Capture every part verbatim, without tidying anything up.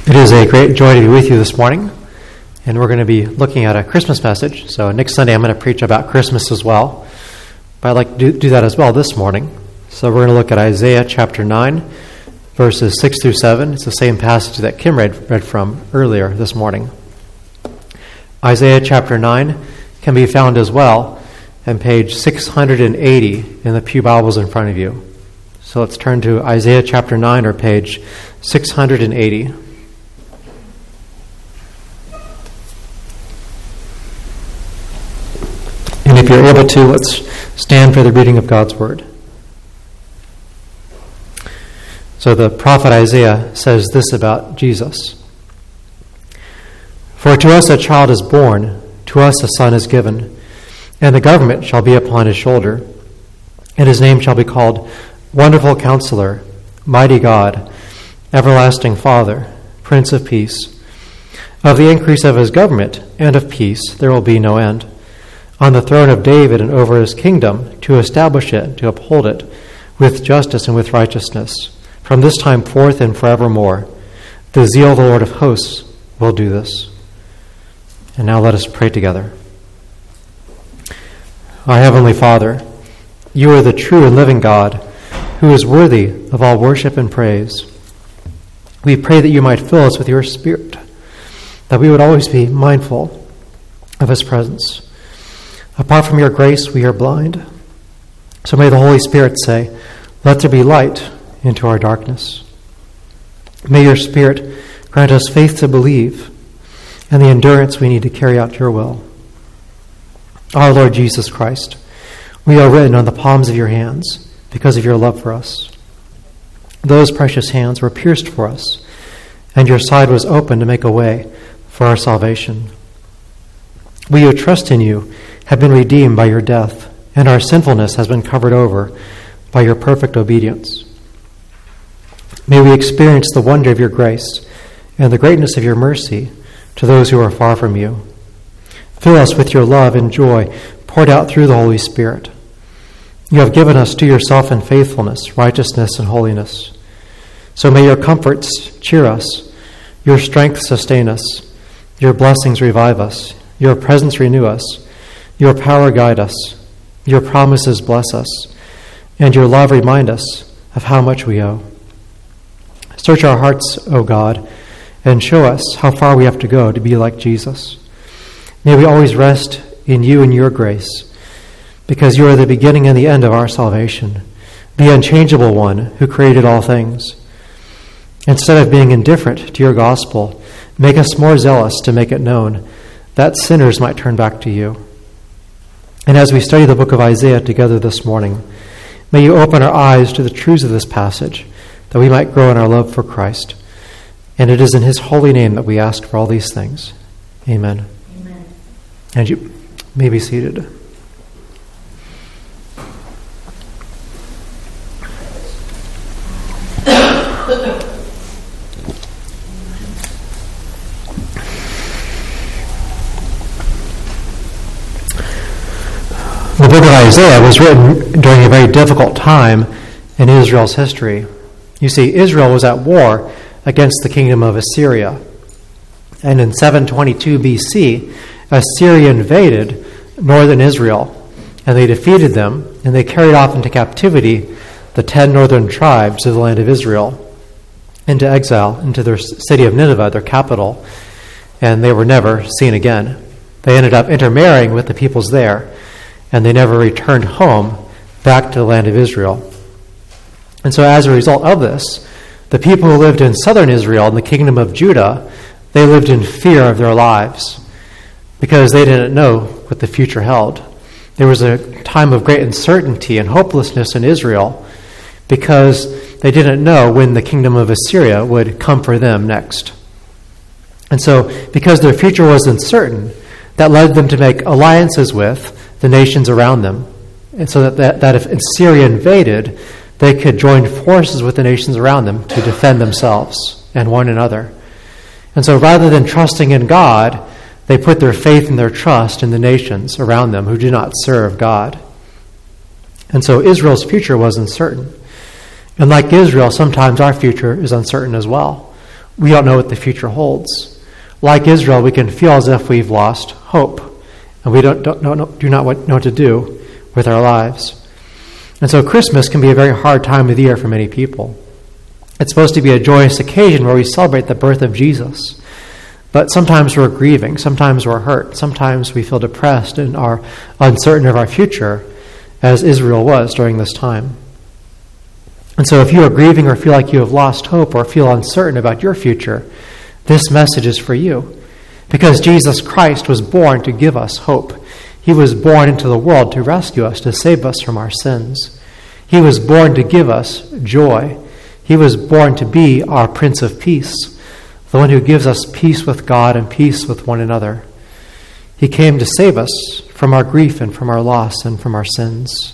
It is a great joy to be with you this morning, and we're going to be looking at a Christmas message. So next Sunday I'm going to preach about Christmas as well, but I'd like to do, do that as well this morning. So we're going to look at Isaiah chapter nine, verses six through seven. It's the same passage that Kim read, read from earlier this morning. Isaiah chapter nine can be found as well on page six hundred eighty in the Pew Bibles in front of you. So let's turn to Isaiah chapter nine, or page six hundred eighty. And if you're able to, let's stand for the reading of God's Word. So the prophet Isaiah says this about Jesus. For to us a child is born, to us a son is given, and the government shall be upon his shoulder, and his name shall be called Wonderful Counselor, Mighty God, Everlasting Father, Prince of Peace. Of the increase of his government and of peace there will be no end, on the throne of David and over his kingdom, to establish it, to uphold it, with justice and with righteousness, from this time forth and forevermore. The zeal of the Lord of hosts will do this. And now let us pray together. Our Heavenly Father, you are the true and living God, who is worthy of all worship and praise. We pray that you might fill us with your Spirit, that we would always be mindful of his presence. Apart from your grace, we are blind. So may the Holy Spirit say, let there be light into our darkness. May your Spirit grant us faith to believe and the endurance we need to carry out your will. Our Lord Jesus Christ, we are written on the palms of your hands because of your love for us. Those precious hands were pierced for us, and your side was open to make a way for our salvation. We who trust in you have been redeemed by your death, and our sinfulness has been covered over by your perfect obedience. May we experience the wonder of your grace and the greatness of your mercy to those who are far from you. Fill us with your love and joy poured out through the Holy Spirit. You have given us to yourself in faithfulness, righteousness, and holiness. So may your comforts cheer us, your strength sustain us, your blessings revive us, your presence renew us, your power guide us, your promises bless us, and your love remind us of how much we owe. Search our hearts, O God, and show us how far we have to go to be like Jesus. May we always rest in you and your grace, because you are the beginning and the end of our salvation, the unchangeable one who created all things. Instead of being indifferent to your gospel, make us more zealous to make it known, that sinners might turn back to you. And as we study the book of Isaiah together this morning, may you open our eyes to the truths of this passage, that we might grow in our love for Christ. And it is in his holy name that we ask for all these things. Amen. Amen. And you may be seated. The book of Isaiah was written during a very difficult time in Israel's history. You see, Israel was at war against the kingdom of Assyria. And in seven twenty-two B C, Assyria invaded northern Israel, and they defeated them, and they carried off into captivity the ten northern tribes of the land of Israel into exile, into their city of Nineveh, their capital, and they were never seen again. They ended up intermarrying with the peoples there, and they never returned home back to the land of Israel. And so as a result of this, the people who lived in southern Israel, in the kingdom of Judah, they lived in fear of their lives because they didn't know what the future held. There was a time of great uncertainty and hopelessness in Israel because they didn't know when the kingdom of Assyria would come for them next. And so because their future was uncertain, that led them to make alliances with the nations around them. And so that, that, that if Assyria invaded, they could join forces with the nations around them to defend themselves and one another. And so rather than trusting in God, they put their faith and their trust in the nations around them who do not serve God. And so Israel's future was uncertain. And like Israel, sometimes our future is uncertain as well. we don't know what the future holds. Like Israel, we can feel as if we've lost hope, and we don't, don't, don't, do not know what to do with our lives. And so Christmas can be a very hard time of the year for many people. It's supposed to be a joyous occasion where we celebrate the birth of Jesus. But sometimes we're grieving, sometimes we're hurt, sometimes we feel depressed and are uncertain of our future, as Israel was during this time. And so if you are grieving or feel like you have lost hope or feel uncertain about your future, this message is for you. Because Jesus Christ was born to give us hope. He was born into the world to rescue us, to save us from our sins. He was born to give us joy. He was born to be our Prince of Peace, the one who gives us peace with God and peace with one another. He came to save us from our grief and from our loss and from our sins.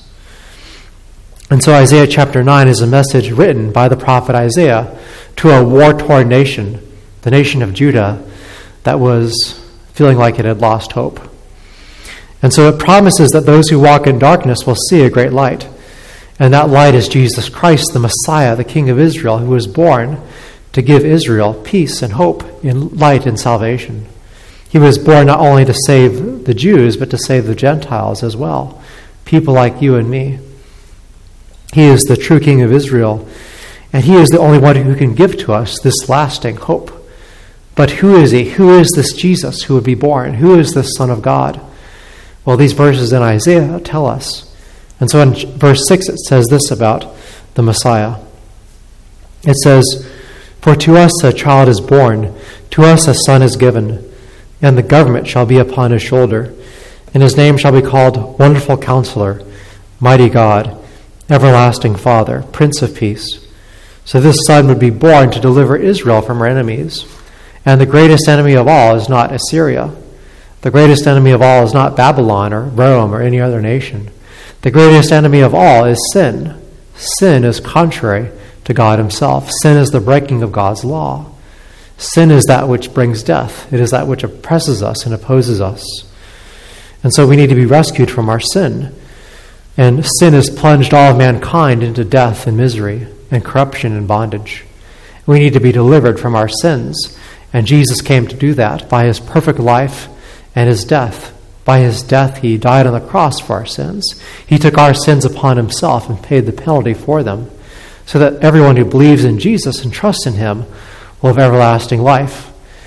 And so Isaiah chapter nine is a message written by the prophet Isaiah to a war-torn nation, the nation of Judah, that was feeling like it had lost hope. And so it promises that those who walk in darkness will see a great light. And that light is Jesus Christ, the Messiah, the King of Israel, who was born to give Israel peace and hope in light and salvation. He was born not only to save the Jews, but to save the Gentiles as well, people like you and me. He is the true King of Israel, and he is the only one who can give to us this lasting hope. But who is he? Who is this Jesus who would be born? Who is this Son of God? Well, these verses in Isaiah tell us. And so in verse six it says this about the Messiah. It says, "For to us a child is born, to us a son is given, and the government shall be upon his shoulder, and his name shall be called Wonderful Counselor, Mighty God, Everlasting Father, Prince of Peace." So this son would be born to deliver Israel from her enemies. And the greatest enemy of all is not Assyria. The greatest enemy of all is not Babylon or Rome or any other nation. The greatest enemy of all is sin. Sin is contrary to God himself. Sin is the breaking of God's law. Sin is that which brings death. It is that which oppresses us and opposes us. And so we need to be rescued from our sin. And sin has plunged all of mankind into death and misery and corruption and bondage. We need to be delivered from our sins. And Jesus came to do that by his perfect life and his death. By his death, he died on the cross for our sins. He took our sins upon himself and paid the penalty for them, so that everyone who believes in Jesus and trusts in him will have everlasting life.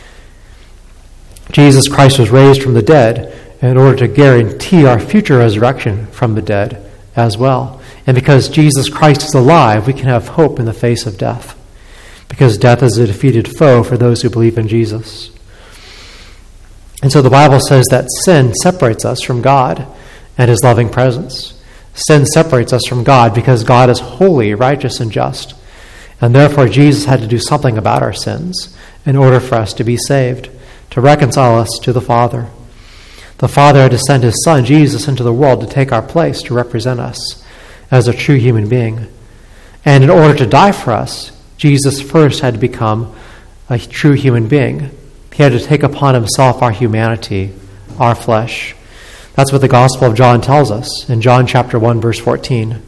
Jesus Christ was raised from the dead in order to guarantee our future resurrection from the dead as well. And because Jesus Christ is alive, we can have hope in the face of death, because death is a defeated foe for those who believe in Jesus. And so the Bible says that sin separates us from God and his loving presence. Sin separates us from God because God is holy, righteous, and just. And therefore Jesus had to do something about our sins in order for us to be saved, to reconcile us to the Father. The Father had to send his Son, Jesus, into the world to take our place, to represent us as a true human being. And in order to die for us, Jesus first had to become a true human being. He had to take upon himself our humanity, our flesh. That's what the Gospel of John tells us in John chapter one, verse fourteen.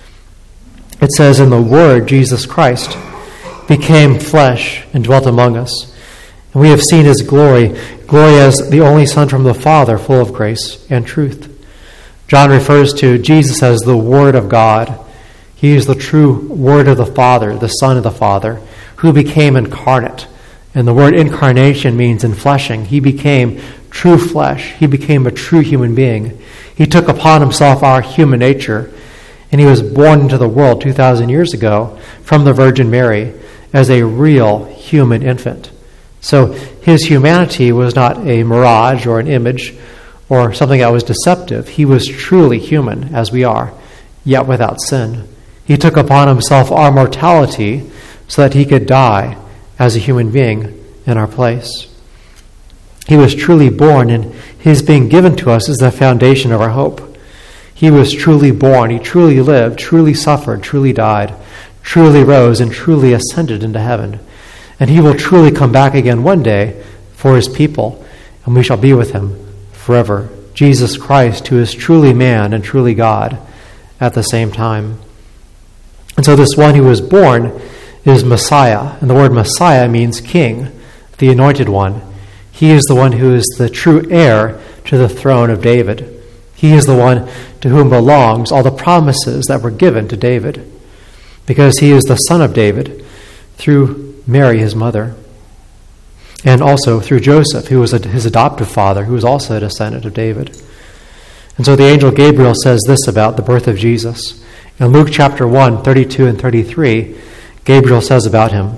It says, "And the Word, Jesus Christ, became flesh and dwelt among us. And we have seen his glory, glory as the only Son from the Father, full of grace and truth." John refers to Jesus as the Word of God. He is the true Word of the Father, the Son of the Father, who became incarnate. And the word incarnation means enfleshing. He became true flesh. He became a true human being. He took upon himself our human nature, and he was born into the world two thousand years ago from the Virgin Mary as a real human infant. So his humanity was not a mirage or an image or something that was deceptive. He was truly human, as we are, yet without sin. He took upon himself our mortality so that he could die as a human being in our place. He was truly born, and his being given to us is the foundation of our hope. He was truly born. He truly lived, truly suffered, truly died, truly rose, and truly ascended into heaven. And he will truly come back again one day for his people, and we shall be with him forever. Jesus Christ, who is truly man and truly God at the same time. And so this one who was born is Messiah. And the word Messiah means king, the anointed one. He is the one who is the true heir to the throne of David. He is the one to whom belongs all the promises that were given to David, because he is the son of David through Mary, his mother, and also through Joseph, who was his adoptive father, who was also a descendant of David. And so the angel Gabriel says this about the birth of Jesus. In Luke chapter one, thirty-two and thirty-three, Gabriel says about him,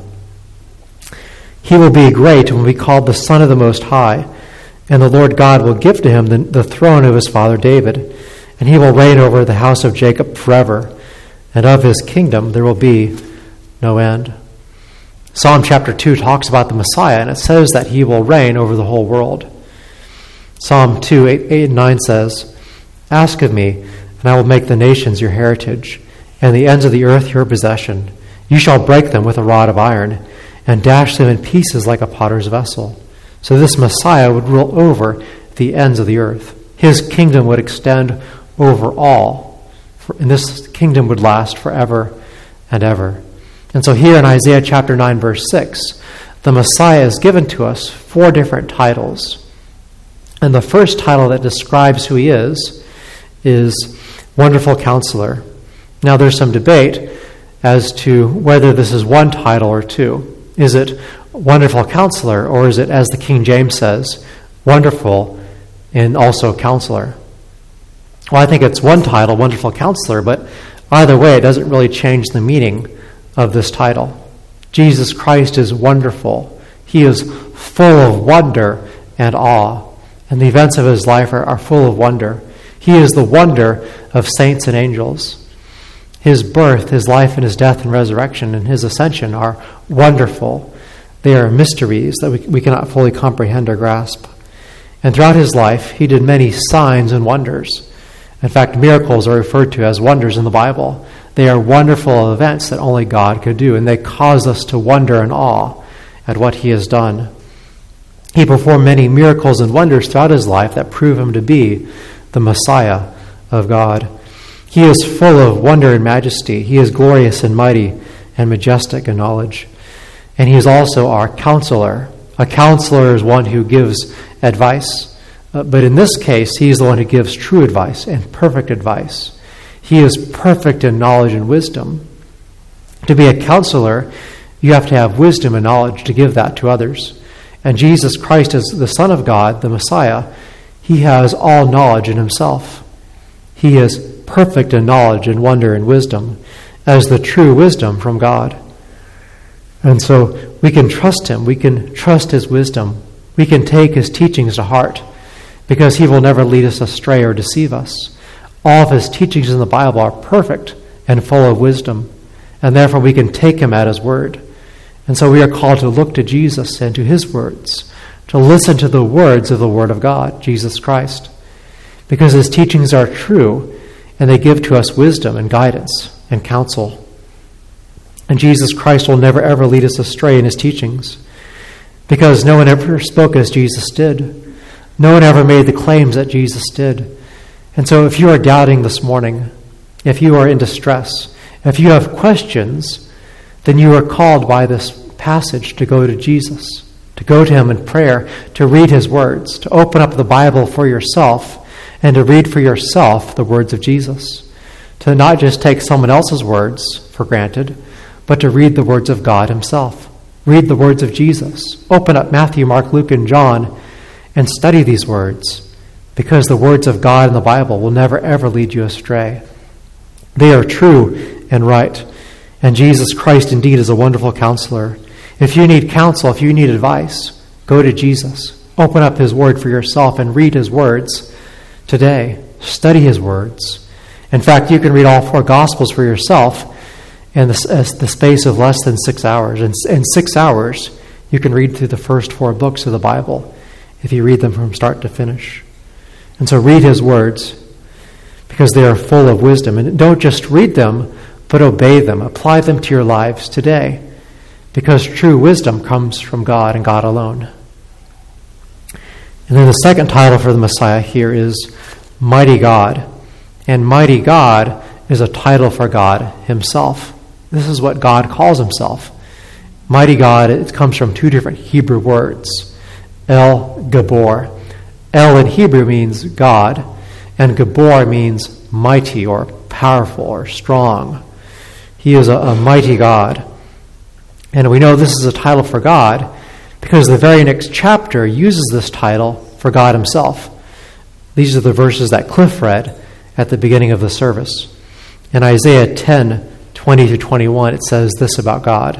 "He will be great and will be called the Son of the Most High, and the Lord God will give to him the, the throne of his father David, and he will reign over the house of Jacob forever, and of his kingdom there will be no end." Psalm chapter two talks about the Messiah, and it says that he will reign over the whole world. Psalm two, eight, eight and nine says, "Ask of me, and I will make the nations your heritage, and the ends of the earth your possession. You shall break them with a rod of iron, and dash them in pieces like a potter's vessel." So this Messiah would rule over the ends of the earth. His kingdom would extend over all, and this kingdom would last forever and ever. And so here in Isaiah chapter nine, verse six, the Messiah is given to us four different titles. And the first title that describes who he is is Wonderful Counselor. Now there's some debate as to whether this is one title or two. Is it Wonderful Counselor, or is it, as the King James says, Wonderful and also Counselor? Well, I think it's one title, Wonderful Counselor, but either way, it doesn't really change the meaning of this title. Jesus Christ is wonderful. He is full of wonder and awe, and the events of his life are, are full of wonder. He is the wonder of saints and angels. His birth, his life, and his death and resurrection and his ascension are wonderful. They are mysteries that we, we cannot fully comprehend or grasp. And throughout his life, he did many signs and wonders. In fact, miracles are referred to as wonders in the Bible. They are wonderful events that only God could do, and they cause us to wonder and awe at what he has done. He performed many miracles and wonders throughout his life that prove him to be the Messiah of God. He is full of wonder and majesty. He is glorious and mighty and majestic in knowledge. And he is also our counselor. A counselor is one who gives advice. Uh, but in this case, he is the one who gives true advice and perfect advice. He is perfect in knowledge and wisdom. To be a counselor, you have to have wisdom and knowledge to give that to others. And Jesus Christ, as the Son of God, the Messiah, he has all knowledge in himself. He is perfect in knowledge and wonder and wisdom, as the true wisdom from God. And so we can trust him. We can trust his wisdom. We can take his teachings to heart, because he will never lead us astray or deceive us. All of his teachings in the Bible are perfect and full of wisdom, and therefore we can take him at his word. And so we are called to look to Jesus and to his words, to listen to the words of the Word of God, Jesus Christ, because his teachings are true, and they give to us wisdom and guidance and counsel. And Jesus Christ will never ever lead us astray in his teachings, because no one ever spoke as Jesus did. No one ever made the claims that Jesus did. And so if you are doubting this morning, if you are in distress, if you have questions, then you are called by this passage to go to Jesus, to go to him in prayer, to read his words, to open up the Bible for yourself, and to read for yourself the words of Jesus, to not just take someone else's words for granted, but to read the words of God himself. Read the words of Jesus. Open up Matthew, Mark, Luke, and John and study these words, because the words of God in the Bible will never ever lead you astray. They are true and right, and Jesus Christ indeed is a wonderful counselor. If you need counsel, if you need advice, go to Jesus. Open up his word for yourself and read his words today. Study his words. In fact, you can read all four Gospels for yourself in the, the space of less than six hours. In, in six hours, you can read through the first four books of the Bible if you read them from start to finish. And so read his words, because they are full of wisdom. And don't just read them, but obey them. Apply them to your lives today, because true wisdom comes from God and God alone. And then the second title for the Messiah here is Mighty God. And Mighty God is a title for God himself. This is what God calls himself. Mighty God, it comes from two different Hebrew words, El Gabor. El in Hebrew means God, and Gabor means mighty or powerful or strong. He is a, a mighty God. And we know this is a title for God because the very next chapter uses this title for God himself. These are the verses that Cliff read at the beginning of the service. In Isaiah ten, twenty to twenty-one, it says this about God.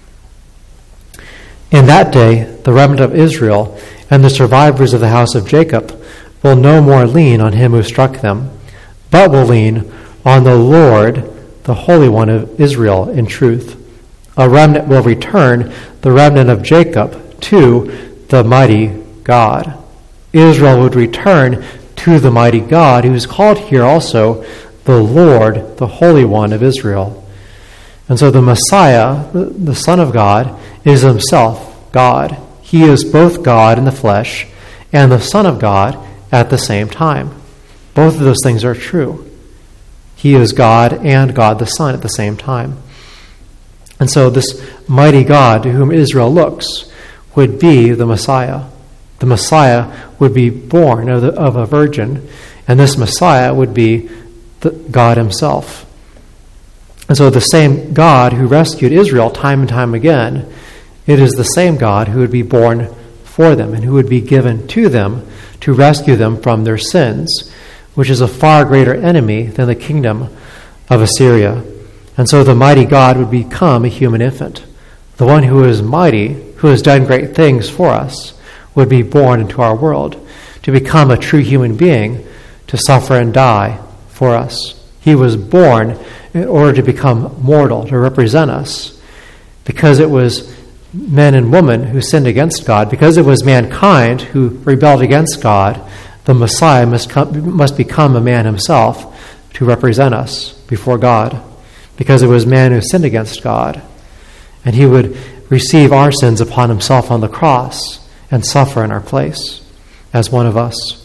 In that day, the remnant of Israel and the survivors of the house of Jacob will no more lean on him who struck them, but will lean on the Lord, the Holy One of Israel, in truth. A remnant will return, the remnant of Jacob, to the mighty God. Israel would return to the mighty God, who is called here also the Lord, the Holy One of Israel. And so the Messiah, the Son of God, is himself God. He is both God in the flesh and the Son of God at the same time. Both of those things are true. He is God and God the Son at the same time. And so this mighty God to whom Israel looks would be the Messiah. The Messiah would be born of, the, of a virgin, and this Messiah would be the God himself. And so the same God who rescued Israel time and time again, it is the same God who would be born for them and who would be given to them to rescue them from their sins, which is a far greater enemy than the kingdom of Assyria. And so the mighty God would become a human infant. The one who is mighty, who has done great things for us, would be born into our world to become a true human being, to suffer and die for us. He was born in order to become mortal, to represent us, because it was men and women who sinned against God, because it was mankind who rebelled against God. The Messiah must come, must become a man himself to represent us before God, because it was man who sinned against God. And he would receive our sins upon himself on the cross and suffer in our place as one of us.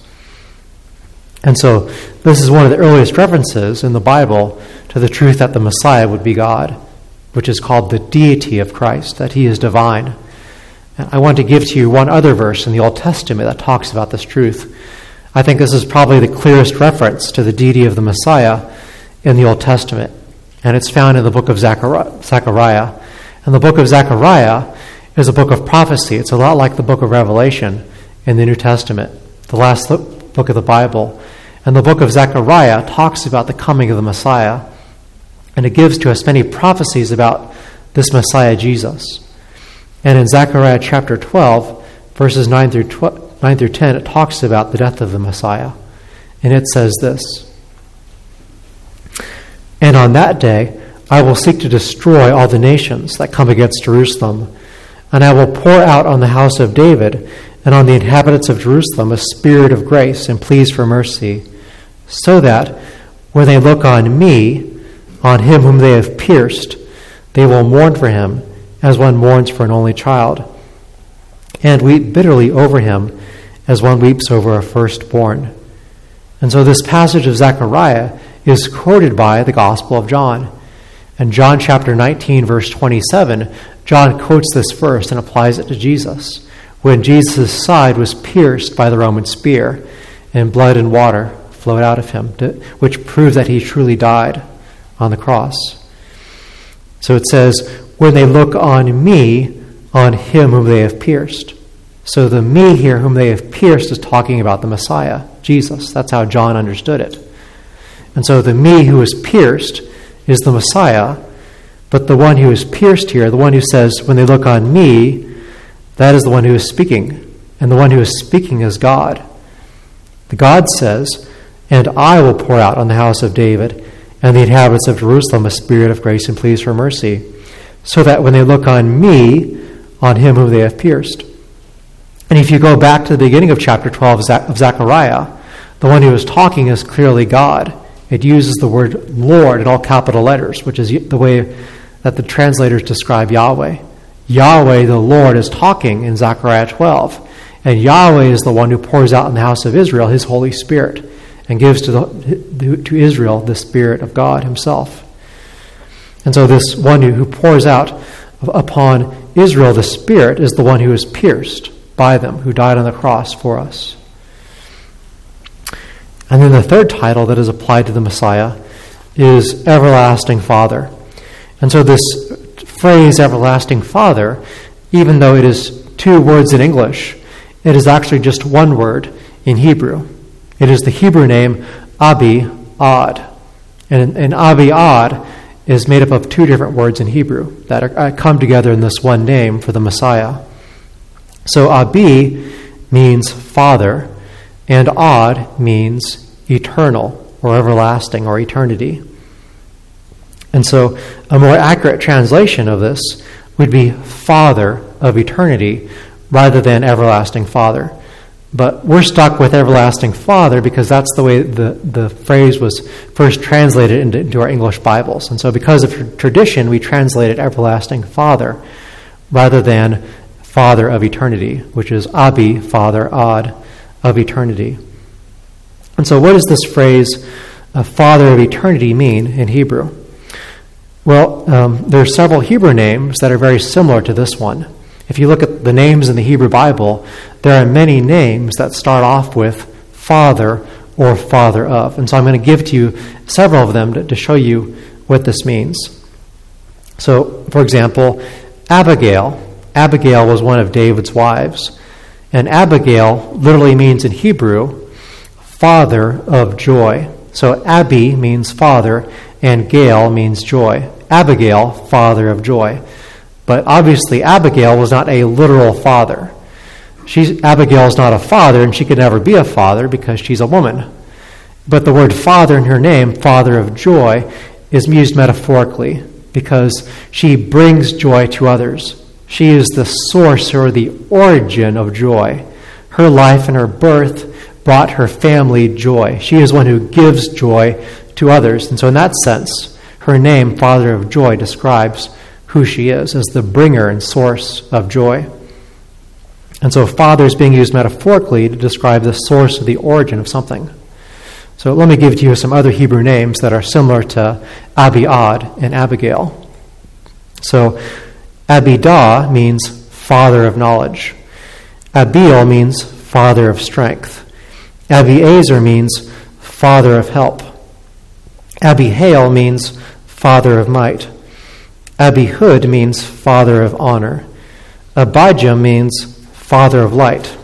And so this is one of the earliest references in the Bible to the truth that the Messiah would be God, which is called the deity of Christ, that he is divine. And I want to give to you one other verse in the Old Testament that talks about this truth. I think this is probably the clearest reference to the deity of the Messiah in the Old Testament, and it's found in the book of Zechariah. And the book of Zechariah is a book of prophecy. It's a lot like the book of Revelation in the New Testament, the last book of the Bible. And the book of Zechariah talks about the coming of the Messiah, and it gives to us many prophecies about this Messiah Jesus. And in Zechariah chapter twelve, verses nine through ten, it talks about the death of the Messiah. And it says this: "And on that day I will seek to destroy all the nations that come against Jerusalem, and I will pour out on the house of David and on the inhabitants of Jerusalem a spirit of grace and pleas for mercy, so that when they look on me, on him whom they have pierced, they will mourn for him as one mourns for an only child, and weep bitterly over him as one weeps over a firstborn." And so this passage of Zechariah is quoted by the Gospel of John. In John chapter nineteen, verse twenty-seven, John quotes this verse and applies it to Jesus, when Jesus' side was pierced by the Roman spear, and blood and water flowed out of him, which proves that he truly died on the cross. So it says, when they look on me, on him whom they have pierced. So the me here whom they have pierced is talking about the Messiah, Jesus. That's how John understood it. And so the me who is pierced is the Messiah, but the one who is pierced here, the one who says, when they look on me, that is the one who is speaking. And the one who is speaking is God. The God says, "And I will pour out on the house of David and the inhabitants of Jerusalem a spirit of grace and pleas for mercy, so that when they look on me, on him whom they have pierced." And if you go back to the beginning of chapter twelve of Zechariah, the one who is talking is clearly God. It uses the word Lord in all capital letters, which is the way that the translators describe Yahweh. Yahweh, the Lord, is talking in Zechariah twelve. And Yahweh is the one who pours out in the house of Israel his Holy Spirit and gives to, the, to Israel the Spirit of God himself. And so this one who, who pours out upon Israel, the Spirit, is the one who is pierced by them, who died on the cross for us. And then the third title that is applied to the Messiah is Everlasting Father. And so this phrase, Everlasting Father, even though it is two words in English, it is actually just one word in Hebrew. It is the Hebrew name Abi Ad. And, and Abi Ad is made up of two different words in Hebrew that are, come together in this one name for the Messiah. So Abi means father, and Ad means eternal, or everlasting, or eternity. And so a more accurate translation of this would be Father of eternity rather than Everlasting Father. But we're stuck with Everlasting Father because that's the way the, the phrase was first translated into, into our English Bibles. And so because of tradition, we translated Everlasting Father rather than Father of eternity, which is Abi, Father, Ad, of eternity. And so what does this phrase, uh, Father of eternity, mean in Hebrew? Well, um, there are several Hebrew names that are very similar to this one. If you look at the names in the Hebrew Bible, there are many names that start off with Father or Father of. And so I'm going to give to you several of them to, to show you what this means. So, for example, Abigail. Abigail was one of David's wives. And Abigail literally means in Hebrew, Father of joy. So Abi means father, and Gail means joy. Abigail, father of joy. But obviously Abigail was not a literal father. She's, Abigail is not a father, and she could never be a father because she's a woman. But the word father in her name, Father of joy, is used metaphorically because she brings joy to others. She is the source or the origin of joy. Her life and her birth brought her family joy. She is one who gives joy to others. And so in that sense, her name, Father of joy, describes who she is as the bringer and source of joy. And so Father is being used metaphorically to describe the source or the origin of something. So let me give to you some other Hebrew names that are similar to Abiad and Abigail. So Abidah means father of knowledge. Abiel means father of strength. Abiezer means father of help. Abihail means father of might. Abihud means father of honor. Abijah means father of light.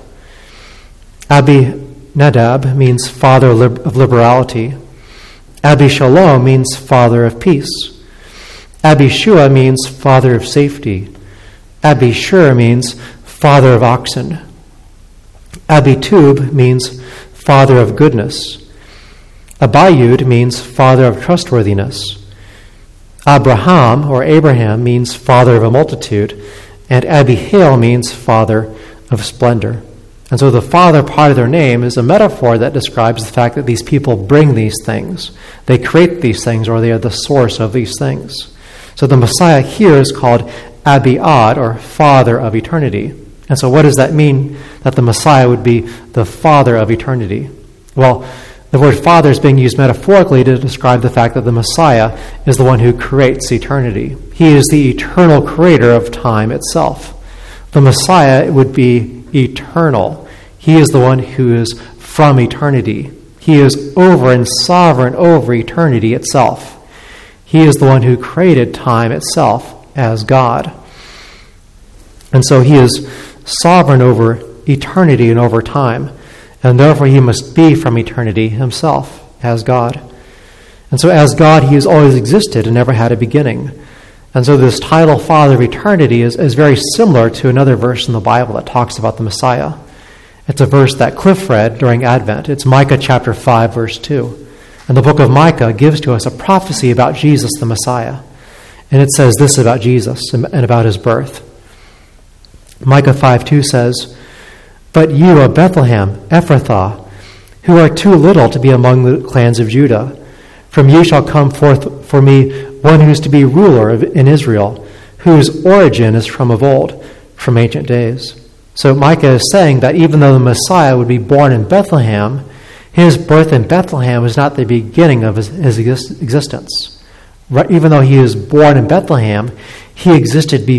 Abinadab means father of liberality. Abishalom means father of peace. Abishua means father of safety. Abishur means father of oxen. Abitub means father of goodness. Abiud means father of trustworthiness. Abraham, or Abraham, means father of a multitude. And Abihail means father of splendor. And so the father part of their name is a metaphor that describes the fact that these people bring these things. They create these things, or they are the source of these things. So the Messiah here is called Abiad, or Father of Eternity. And so what does that mean, that the Messiah would be the Father of eternity? Well, the word Father is being used metaphorically to describe the fact that the Messiah is the one who creates eternity. He is the eternal creator of time itself. The Messiah would be eternal. He is the one who is from eternity. He is over and sovereign over eternity itself. He is the one who created time itself as God. And so he is sovereign over eternity and over time, and therefore he must be from eternity himself as God. And so as God, he has always existed and never had a beginning. And so this title, Father of Eternity, is, is very similar to another verse in the Bible that talks about the Messiah. It's a verse that Cliff read during Advent. It's Micah chapter five, verse two. And the book of Micah gives to us a prophecy about Jesus the Messiah. And it says this about Jesus and about his birth. Micah five two says, "But you, O Bethlehem, Ephrathah, who are too little to be among the clans of Judah, from you shall come forth for me one who is to be ruler of, in Israel, whose origin is from of old, from ancient days." So Micah is saying that even though the Messiah would be born in Bethlehem, his birth in Bethlehem is not the beginning of his, his existence. Right, even though he is born in Bethlehem, he existed before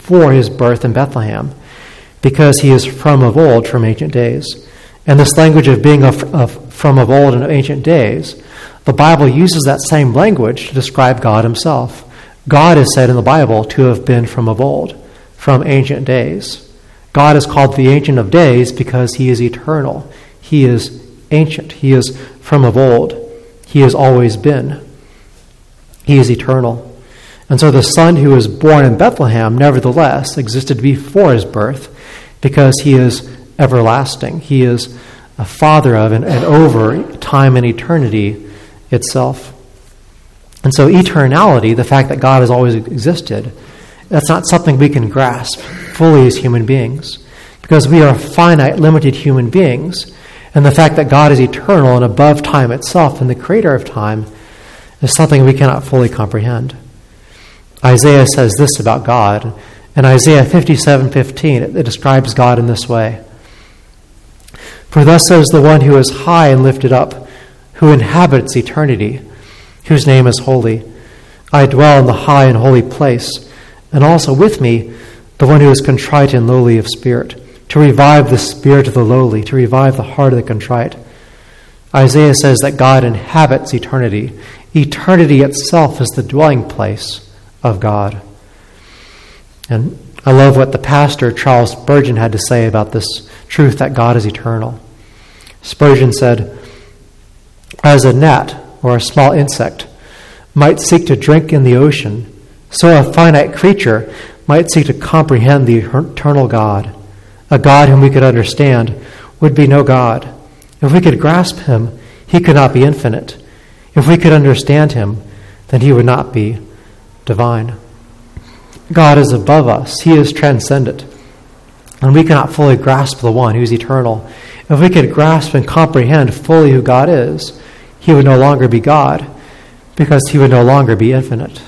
before his birth in Bethlehem, because he is from of old, from ancient days. And this language of being of, of, from of old and of ancient days, the Bible uses that same language to describe God himself. God is said in the Bible to have been from of old, from ancient days. God is called the Ancient of Days because he is eternal. He is ancient. He is from of old. He has always been. He is eternal. And so the Son who was born in Bethlehem nevertheless existed before his birth because he is everlasting. He is a father of and, and over time and eternity itself. And so eternality, the fact that God has always existed, that's not something we can grasp fully as human beings, because we are finite, limited human beings, and the fact that God is eternal and above time itself and the creator of time is something we cannot fully comprehend. Isaiah says this about God. In Isaiah fifty-seven fifteen, it, it describes God in this way. For thus says the one who is high and lifted up, who inhabits eternity, whose name is holy. I dwell in the high and holy place, and also with me the one who is contrite and lowly of spirit, to revive the spirit of the lowly, to revive the heart of the contrite. Isaiah says that God inhabits eternity. Eternity itself is the dwelling place of God. And I love what the pastor Charles Spurgeon had to say about this truth that God is eternal. Spurgeon said, as a gnat or a small insect might seek to drink in the ocean, so a finite creature might seek to comprehend the eternal God. A God whom we could understand would be no God. If we could grasp him, he could not be infinite. If we could understand him, then he would not be divine. God is above us. He is transcendent. And we cannot fully grasp the one who is eternal. If we could grasp and comprehend fully who God is, he would no longer be God, because he would no longer be infinite.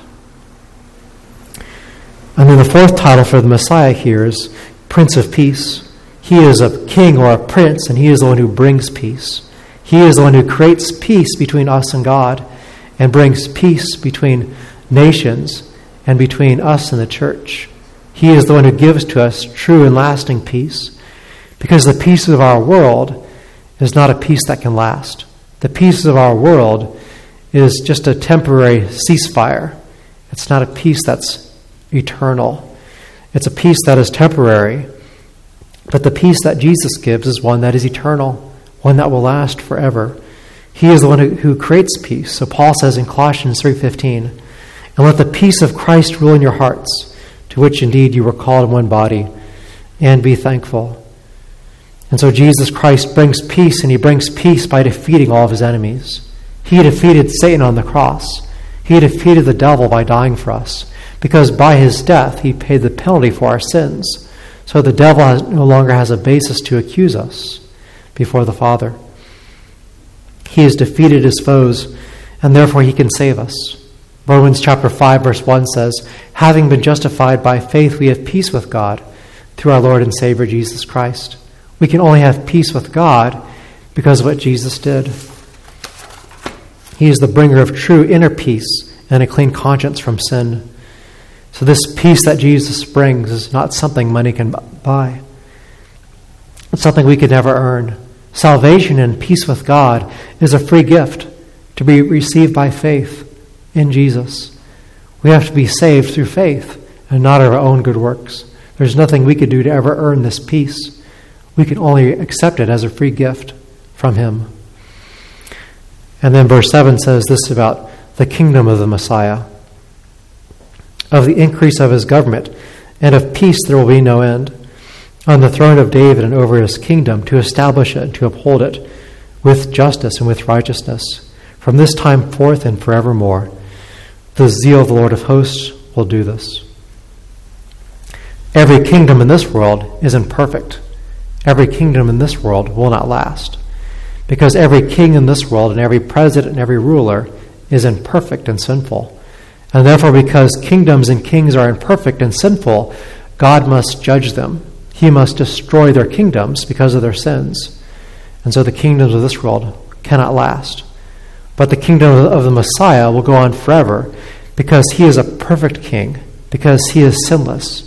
And then the fourth title for the Messiah here is Prince of Peace. He is a king or a prince, and he is the one who brings peace. He is the one who creates peace between us and God and brings peace between nations and between us and the church. He is the one who gives to us true and lasting peace, because the peace of our world is not a peace that can last. The peace of our world is just a temporary ceasefire. It's not a peace that's eternal. It's a peace that is temporary. But the peace that Jesus gives is one that is eternal, one that will last forever. He is the one who, who creates peace. So Paul says in Colossians three fifteen, and let the peace of Christ rule in your hearts, to which indeed you were called in one body, and be thankful. And so Jesus Christ brings peace, and he brings peace by defeating all of his enemies. He defeated Satan on the cross. He defeated the devil by dying for us, because by his death he paid the penalty for our sins. So the devil has, no longer has a basis to accuse us before the Father. He has defeated his foes, and therefore he can save us. Romans chapter five verse one says, having been justified by faith, we have peace with God through our Lord and Savior Jesus Christ. We can only have peace with God because of what Jesus did. He is the bringer of true inner peace and a clean conscience from sin. So this peace that Jesus brings is not something money can buy. It's something we could never earn. Salvation and peace with God is a free gift to be received by faith in Jesus. We have to be saved through faith and not our own good works. There's nothing we could do to ever earn this peace. We can only accept it as a free gift from him. And then verse seven says this about the kingdom of the Messiah. Of the increase of his government, and of peace there will be no end, on the throne of David and over his kingdom, to establish it and to uphold it with justice and with righteousness, from this time forth and forevermore. The zeal of the Lord of hosts will do this. Every kingdom in this world is imperfect. Every kingdom in this world will not last, because every king in this world and every president and every ruler is imperfect and sinful. And therefore, because kingdoms and kings are imperfect and sinful, God must judge them. He must destroy their kingdoms because of their sins. And so the kingdoms of this world cannot last. But the kingdom of the Messiah will go on forever, because he is a perfect king, because he is sinless.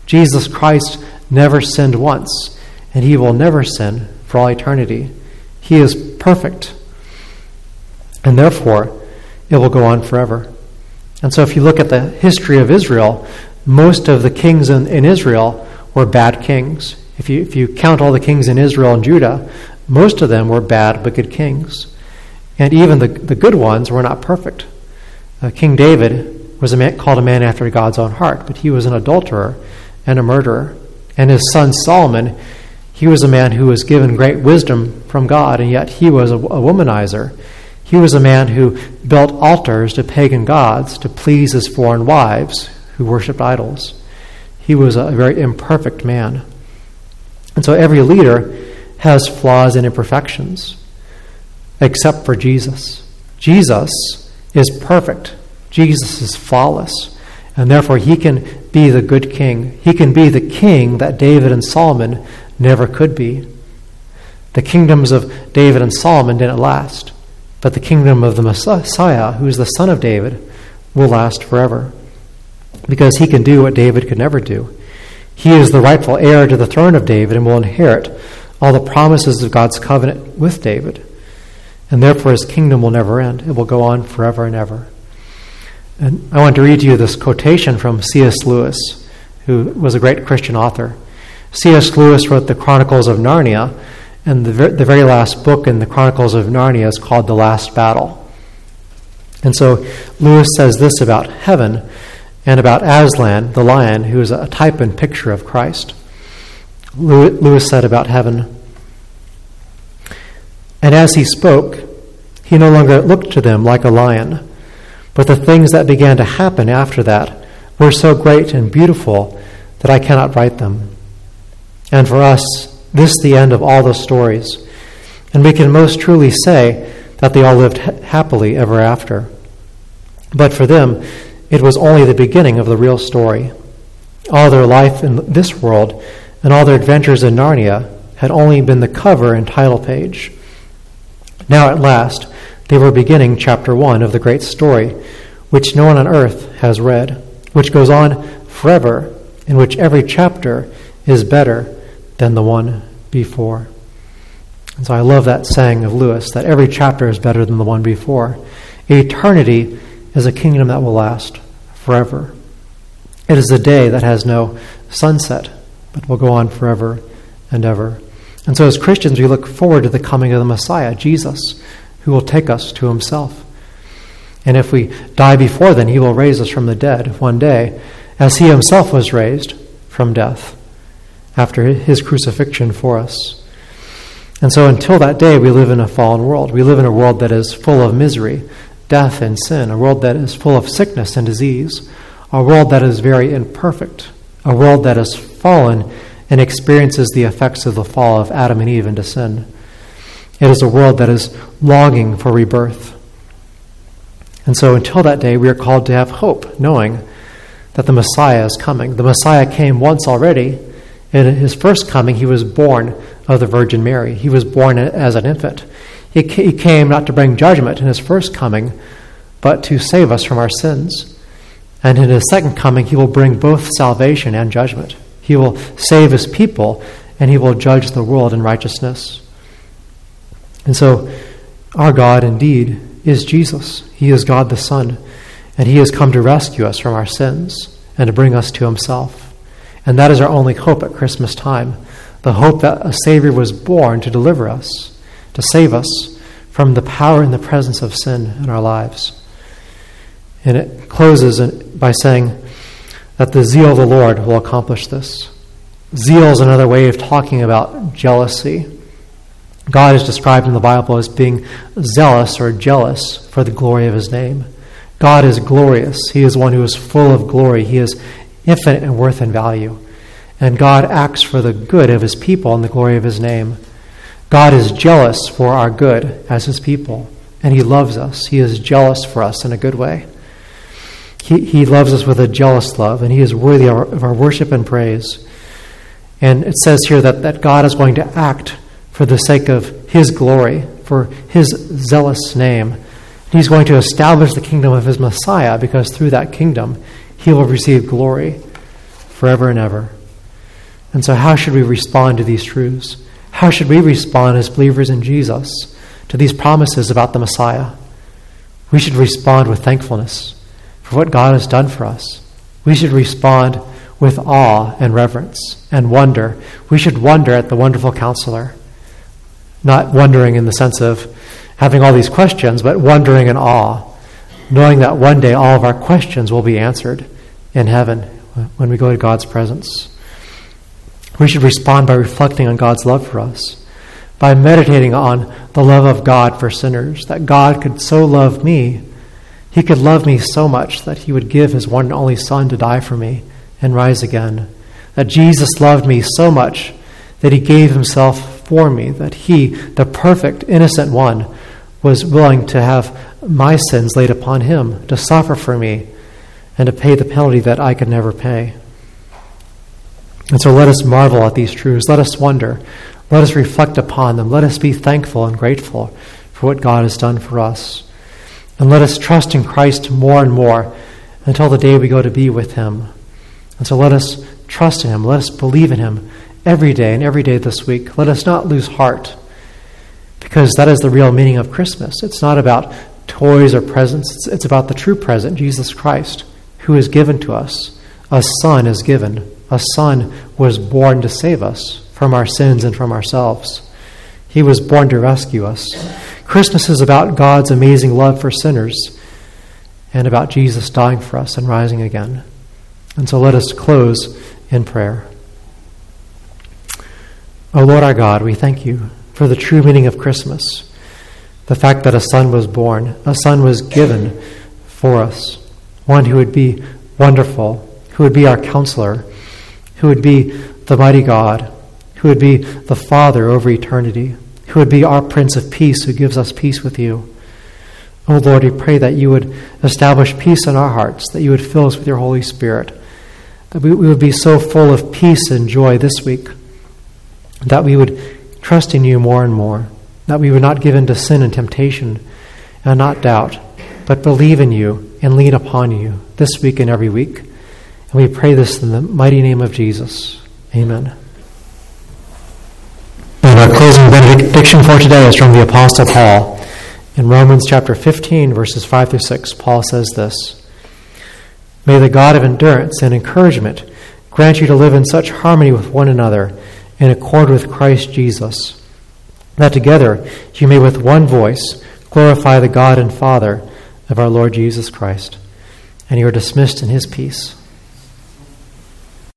Jesus Christ never sinned once, and he will never sin for all eternity. He is perfect, and therefore it will go on forever. And so if you look at the history of Israel, most of the kings in, in Israel were bad kings. If you, if you count all the kings in Israel and Judah, most of them were bad but good kings. And even the, the good ones were not perfect. Uh, King David was a man, called a man after God's own heart, but he was an adulterer and a murderer. And his son Solomon, he was a man who was given great wisdom from God, and yet he was a, a womanizer. He was a man who built altars to pagan gods to please his foreign wives who worshipped idols. He was a very imperfect man. And so every leader has flaws and imperfections, except for Jesus. Jesus is perfect. Jesus is flawless. And therefore he can be the good king. He can be the king that David and Solomon never could be. The kingdoms of David and Solomon didn't last, but the kingdom of the Messiah, who is the son of David, will last forever, because he can do what David could never do. He is the rightful heir to the throne of David and will inherit all the promises of God's covenant with David. And therefore his kingdom will never end. It will go on forever and ever. And I want to read to you this quotation from C S Lewis, who was a great Christian author. C S Lewis wrote the Chronicles of Narnia, and the, ver- the very last book in the Chronicles of Narnia is called The Last Battle. And so Lewis says this about heaven and about Aslan, the lion, who is a type and picture of Christ. Lewis said about heaven, "And as he spoke, he no longer looked to them like a lion, but the things that began to happen after that were so great and beautiful that I cannot write them. And for us, this the end of all the stories, and we can most truly say that they all lived ha- happily ever after. But for them, it was only the beginning of the real story. All their life in this world and all their adventures in Narnia had only been the cover and title page. Now at last, they were beginning chapter one of the great story, which no one on earth has read, which goes on forever, in which every chapter is better than the one before." And so I love that saying of Lewis, that every chapter is better than the one before. Eternity is a kingdom that will last forever. It is a day that has no sunset, but will go on forever and ever. And so as Christians, we look forward to the coming of the Messiah, Jesus, who will take us to himself. And if we die before then, he will raise us from the dead one day, as he himself was raised from death after his crucifixion for us. And so until that day, we live in a fallen world. We live in a world that is full of misery, death, and sin, a world that is full of sickness and disease, a world that is very imperfect, a world that is fallen and experiences the effects of the fall of Adam and Eve into sin. It is a world that is longing for rebirth. And so until that day, we are called to have hope, knowing that the Messiah is coming. The Messiah came once already. In his first coming, he was born of the Virgin Mary. He was born as an infant. He came not to bring judgment in his first coming, but to save us from our sins. And in his second coming, he will bring both salvation and judgment. He will save his people, and he will judge the world in righteousness. And so our God indeed is Jesus. He is God the Son, and he has come to rescue us from our sins and to bring us to himself. And that is our only hope at Christmas time, the hope that a Savior was born to deliver us, to save us from the power and the presence of sin in our lives. And it closes by saying that the zeal of the Lord will accomplish this. Zeal is another way of talking about jealousy. God is described in the Bible as being zealous or jealous for the glory of his name. God is glorious. He is one who is full of glory. He is infinite in worth and value. And God acts for the good of his people and the glory of his name. God is jealous for our good as his people, and he loves us. He is jealous for us in a good way. He, he loves us with a jealous love, and he is worthy of our, of our worship and praise. And it says here that, that God is going to act for the sake of his glory, for his zealous name. He's going to establish the kingdom of his Messiah, because through that kingdom he will receive glory forever and ever. And so how should we respond to these truths? How should we respond as believers in Jesus to these promises about the Messiah? We should respond with thankfulness for what God has done for us. We should respond with awe and reverence and wonder. We should wonder at the wonderful Counselor. Not wondering in the sense of having all these questions, but wondering in awe, knowing that one day all of our questions will be answered in heaven when we go to God's presence. We should respond by reflecting on God's love for us, by meditating on the love of God for sinners, that God could so love me, he could love me so much that he would give his one and only Son to die for me and rise again, that Jesus loved me so much that he gave himself for me, that he, the perfect, innocent one, was willing to have my sins laid upon him, to suffer for me, and to pay the penalty that I could never pay. And so let us marvel at these truths. Let us wonder. Let us reflect upon them. Let us be thankful and grateful for what God has done for us. And let us trust in Christ more and more until the day we go to be with him. And so let us trust in him. Let us believe in him every day and every day this week. Let us not lose heart, because that is the real meaning of Christmas. It's not about toys or presents. It's, it's about the true present, Jesus Christ, who is given to us. A Son is given. A Son was born to save us from our sins and from ourselves. He was born to rescue us. Christmas is about God's amazing love for sinners and about Jesus dying for us and rising again. And so let us close in prayer. O Lord our God, we thank you for the true meaning of Christmas, the fact that a Son was born, a Son was given for us, one who would be wonderful, who would be our Counselor, who would be the mighty God, who would be the Father over eternity, who would be our Prince of Peace, who gives us peace with you. O Lord, we pray that you would establish peace in our hearts, that you would fill us with your Holy Spirit, that we, we would be so full of peace and joy this week, that we would trust in you more and more, that we would not give in to sin and temptation and not doubt, but believe in you and lean upon you this week and every week. And we pray this in the mighty name of Jesus. Amen. And our closing benediction for today is from the Apostle Paul. In Romans chapter fifteen, verses five through six, Paul says this: May the God of endurance and encouragement grant you to live in such harmony with one another, in accord with Christ Jesus, that together you may with one voice glorify the God and Father of our Lord Jesus Christ. And you are dismissed in his peace.